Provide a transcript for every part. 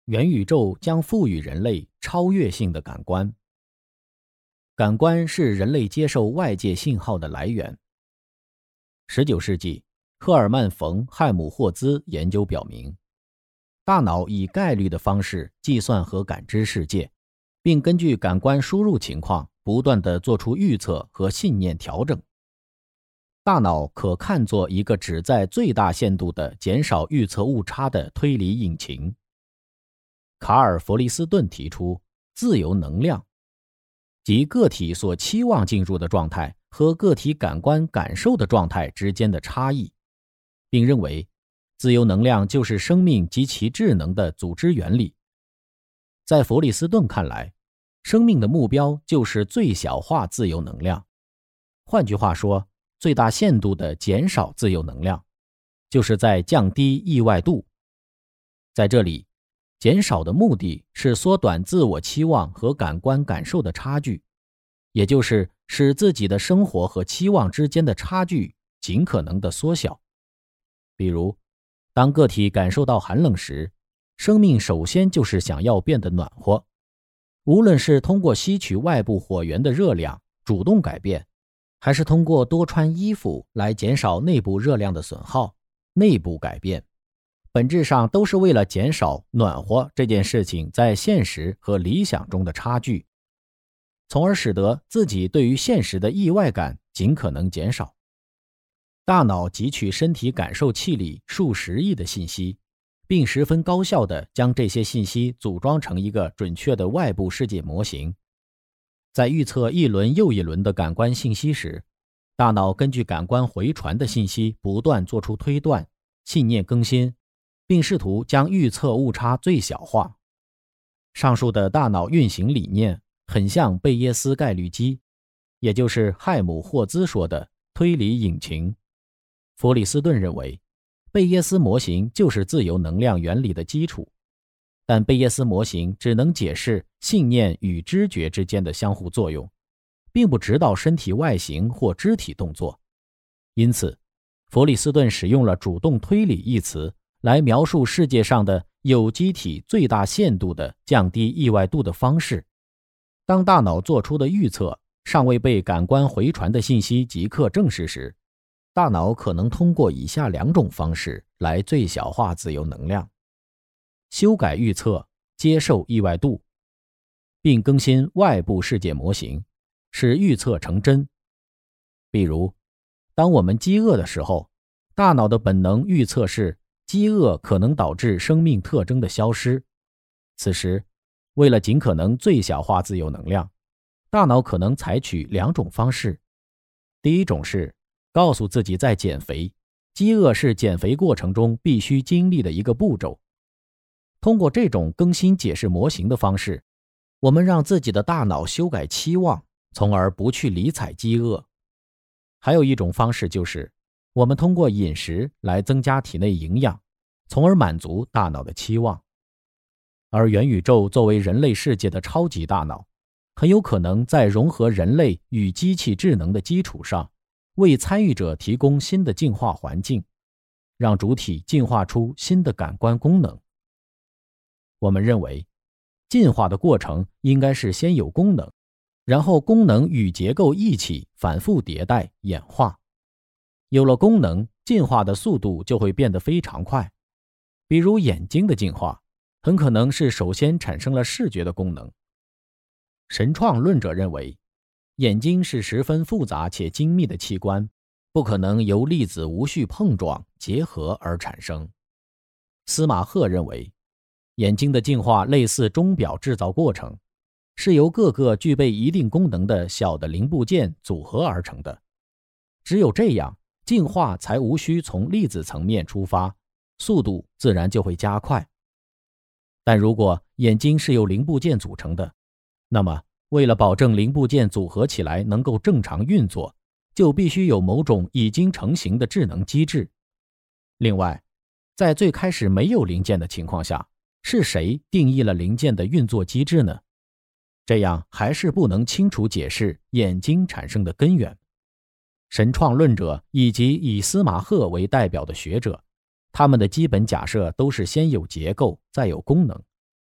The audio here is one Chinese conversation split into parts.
元宇宙将赋予人类超越性的感官。感官是人类接受外界信号的来源。19世纪，赫尔曼·冯·汉姆霍兹研究表明，大脑以概率的方式计算和感知世界，并根据感官输入情况不断地做出预测和信念调整。大脑可看作一个旨在最大限度地减少预测误差的推理引擎。卡尔·弗利斯顿提出自由能量，即个体所期望进入的状态和个体感官感受的状态之间的差异，并认为自由能量就是生命及其智能的组织原理。在弗利斯顿看来，生命的目标就是最小化自由能量，换句话说，最大限度地减少自由能量，就是在降低意外度。在这里，减少的目的是缩短自我期望和感官感受的差距，也就是使自己的生活和期望之间的差距尽可能的缩小。比如，当个体感受到寒冷时，生命首先就是想要变得暖和。无论是通过吸取外部火源的热量主动改变，还是通过多穿衣服来减少内部热量的损耗，内部改变，本质上都是为了减少暖和这件事情在现实和理想中的差距，从而使得自己对于现实的意外感尽可能减少。大脑汲取身体感受器里数十亿的信息，并十分高效地将这些信息组装成一个准确的外部世界模型。在预测一轮又一轮的感官信息时，大脑根据感官回传的信息不断做出推断、信念更新，并试图将预测误差最小化。上述的大脑运行理念很像贝耶斯概率机，也就是亥姆霍兹说的推理引擎。弗里斯顿认为，贝耶斯模型就是自由能量原理的基础，但贝耶斯模型只能解释信念与知觉之间的相互作用，并不指导身体外形或肢体动作。因此，弗里斯顿使用了主动推理一词来描述世界上的有机体最大限度地降低意外度的方式。当大脑做出的预测尚未被感官回传的信息即刻证实时，大脑可能通过以下两种方式来最小化自由能量：修改预测，接受意外度，并更新外部世界模型，使预测成真。比如，当我们饥饿的时候，大脑的本能预测是饥饿可能导致生命特征的消失。此时，为了尽可能最小化自由能量，大脑可能采取两种方式。第一种是告诉自己在减肥，饥饿是减肥过程中必须经历的一个步骤。通过这种更新解释模型的方式，我们让自己的大脑修改期望，从而不去理睬饥饿。还有一种方式就是，我们通过饮食来增加体内营养，从而满足大脑的期望。而元宇宙作为人类世界的超级大脑，很有可能在融合人类与机器智能的基础上，为参与者提供新的进化环境，让主体进化出新的感官功能。我们认为，进化的过程应该是先有功能，然后功能与结构一起反复迭代演化。有了功能，进化的速度就会变得非常快。比如眼睛的进化，很可能是首先产生了视觉的功能。神创论者认为，眼睛是十分复杂且精密的器官，不可能由粒子无序碰撞结合而产生。司马赫认为，眼睛的进化类似钟表制造过程，是由各个具备一定功能的小的零部件组合而成的。只有这样，进化才无需从粒子层面出发，速度自然就会加快。但如果眼睛是由零部件组成的，那么为了保证零部件组合起来能够正常运作，就必须有某种已经成型的智能机制。另外，在最开始没有零件的情况下，是谁定义了零件的运作机制呢？这样还是不能清楚解释眼睛产生的根源。神创论者以及以司马赫为代表的学者，他们的基本假设都是先有结构，再有功能，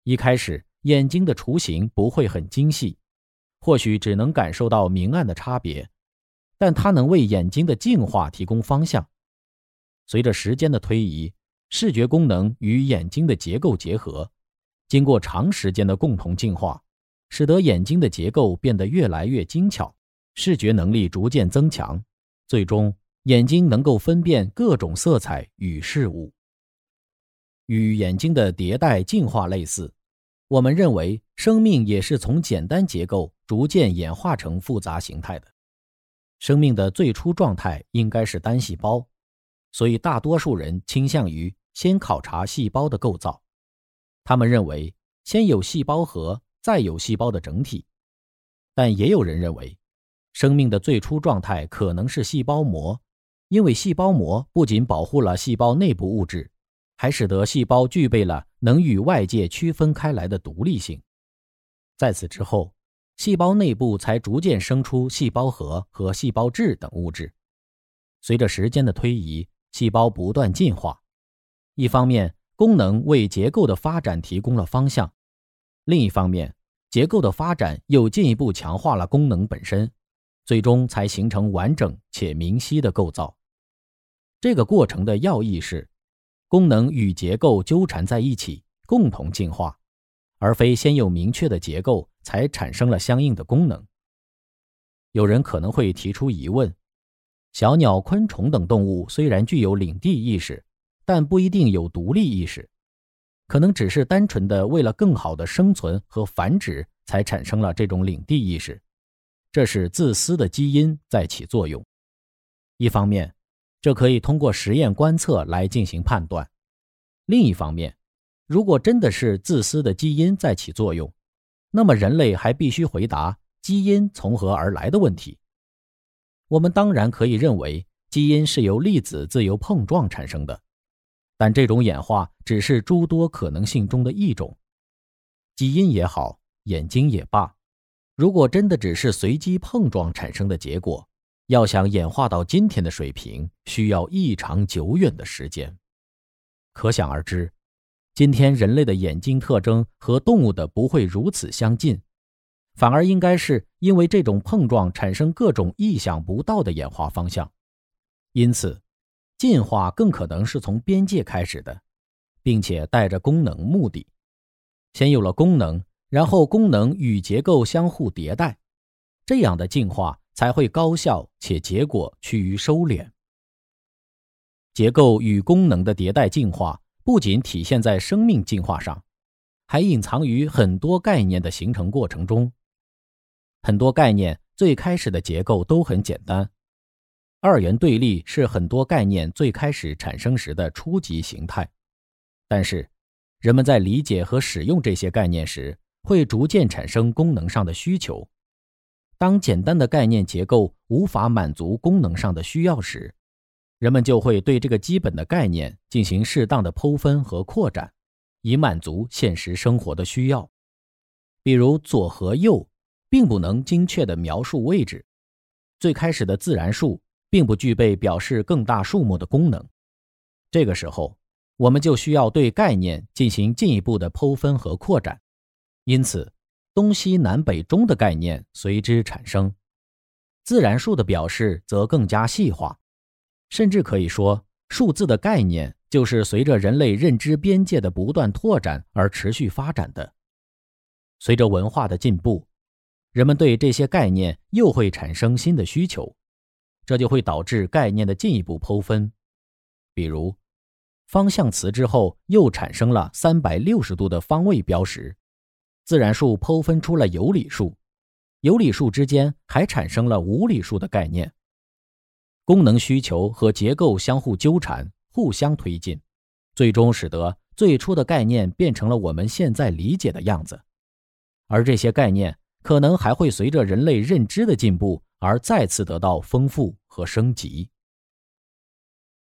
一开始眼睛的雏形不会很精细，或许只能感受到明暗的差别，但它能为眼睛的进化提供方向。随着时间的推移，视觉功能与眼睛的结构结合，经过长时间的共同进化，使得眼睛的结构变得越来越精巧，视觉能力逐渐增强，最终眼睛能够分辨各种色彩与事物。与眼睛的迭代进化类似，我们认为生命也是从简单结构逐渐演化成复杂形态的。生命的最初状态应该是单细胞，所以大多数人倾向于先考察细胞的构造。他们认为先有细胞核，再有细胞的整体。但也有人认为，生命的最初状态可能是细胞膜，因为细胞膜不仅保护了细胞内部物质，还使得细胞具备了能与外界区分开来的独立性。在此之后，细胞内部才逐渐生出细胞核和细胞质等物质。随着时间的推移，细胞不断进化，一方面功能为结构的发展提供了方向，另一方面结构的发展又进一步强化了功能本身，最终才形成完整且明晰的构造。这个过程的要义是，功能与结构纠缠在一起，共同进化，而非先有明确的结构才产生了相应的功能。有人可能会提出疑问，小鸟、昆虫等动物虽然具有领地意识，但不一定有独立意识，可能只是单纯的为了更好的生存和繁殖才产生了这种领地意识，这是自私的基因在起作用。一方面，这可以通过实验观测来进行判断；另一方面，如果真的是自私的基因在起作用，那么人类还必须回答基因从何而来的问题。我们当然可以认为基因是由粒子自由碰撞产生的，但这种演化只是诸多可能性中的一种。基因也好，眼睛也罢，如果真的只是随机碰撞产生的结果，要想演化到今天的水平，需要异常久远的时间。可想而知，今天人类的眼睛特征和动物的不会如此相近，反而应该是因为这种碰撞产生各种意想不到的演化方向。因此，进化更可能是从边界开始的，并且带着功能目的。先有了功能，然后功能与结构相互迭代，这样的进化才会高效且结果趋于收敛。结构与功能的迭代进化不仅体现在生命进化上，还隐藏于很多概念的形成过程中。很多概念最开始的结构都很简单，二元对立是很多概念最开始产生时的初级形态。但是，人们在理解和使用这些概念时，会逐渐产生功能上的需求。当简单的概念结构无法满足功能上的需要时，人们就会对这个基本的概念进行适当的剖分和扩展，以满足现实生活的需要。比如左和右并不能精确地描述位置，最开始的自然数并不具备表示更大数目的功能。这个时候，我们就需要对概念进行进一步的剖分和扩展，因此东西南北中的概念随之产生。自然数的表示则更加细化，甚至可以说，数字的概念就是随着人类认知边界的不断拓展而持续发展的。随着文化的进步，人们对这些概念又会产生新的需求，这就会导致概念的进一步剖分。比如，方向词之后又产生了360度的方位标识，自然数剖分出了有理数，有理数之间还产生了无理数的概念。功能需求和结构相互纠缠，互相推进，最终使得最初的概念变成了我们现在理解的样子。而这些概念可能还会随着人类认知的进步而再次得到丰富和升级。